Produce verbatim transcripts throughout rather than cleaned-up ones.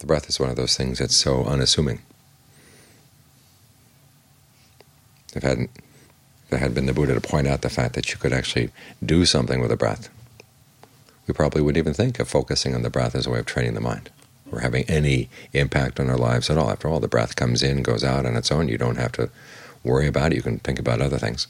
The breath is one of those things that's so unassuming. If it hadn't, if it had been the Buddha to point out the fact that you could actually do something with the breath, we probably wouldn't even think of focusing on the breath as a way of training the mind, or having any impact on our lives at all. After all, the breath comes in, goes out on its own. You don't have to worry about it. You can think about other things.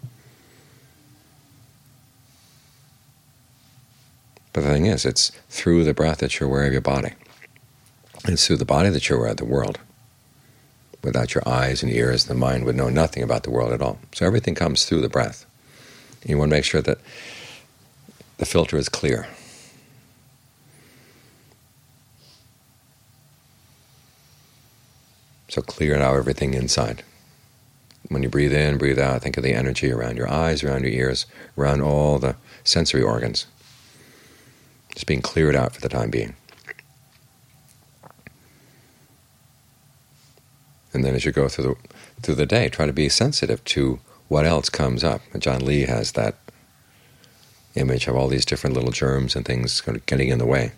But the thing is, it's through the breath that you're aware of your body. It's through the body that you're aware of the world. Without your eyes and ears, the mind would know nothing about the world at all. So everything comes through the breath. And you want to make sure that the filter is clear. So clear out everything inside. When you breathe in, breathe out, think of the energy around your eyes, around your ears, around all the sensory organs. Just being cleared out for the time being. And then as you go through the, through the day, try to be sensitive to what else comes up. And John Lee has that image of all these different little germs and things getting in the way,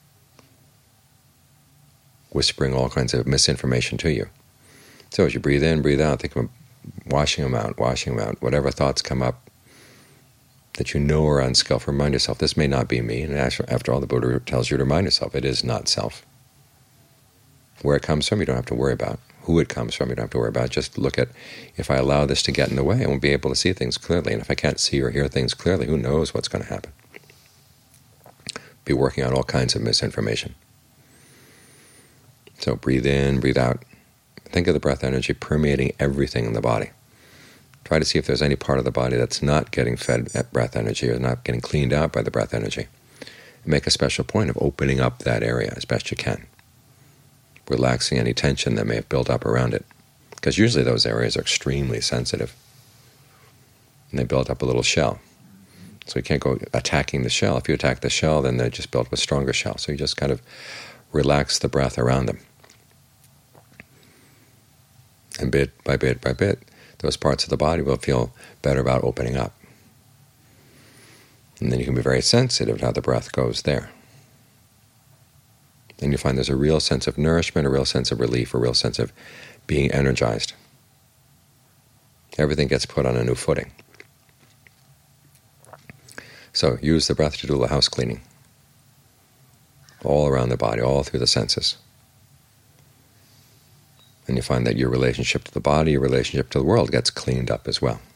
whispering all kinds of misinformation to you. So as you breathe in, breathe out, think of washing them out, washing them out. Whatever thoughts come up that you know are unskillful, remind yourself, this may not be me. And after all, the Buddha tells you to remind yourself, it is not self. Where it comes from, you don't have to worry about. Who it comes from, you don't have to worry about. Just look at, if I allow this to get in the way, I won't be able to see things clearly. And if I can't see or hear things clearly, who knows what's going to happen? Be working on all kinds of misinformation. So breathe in, breathe out. Think of the breath energy permeating everything in the body. Try to see if there's any part of the body that's not getting fed at breath energy or not getting cleaned out by the breath energy. And make a special point of opening up that area as best you can, relaxing any tension that may have built up around it. Because usually those areas are extremely sensitive, and they build up a little shell. So you can't go attacking the shell. If you attack the shell, then they just build up a stronger shell. So you just kind of relax the breath around them. And bit by bit by bit, those parts of the body will feel better about opening up. And then you can be very sensitive to how the breath goes there. And you find there's a real sense of nourishment, a real sense of relief, a real sense of being energized. Everything gets put on a new footing. So use the breath to do the house cleaning, all around the body, all through the senses. And you find that your relationship to the body, your relationship to the world gets cleaned up as well.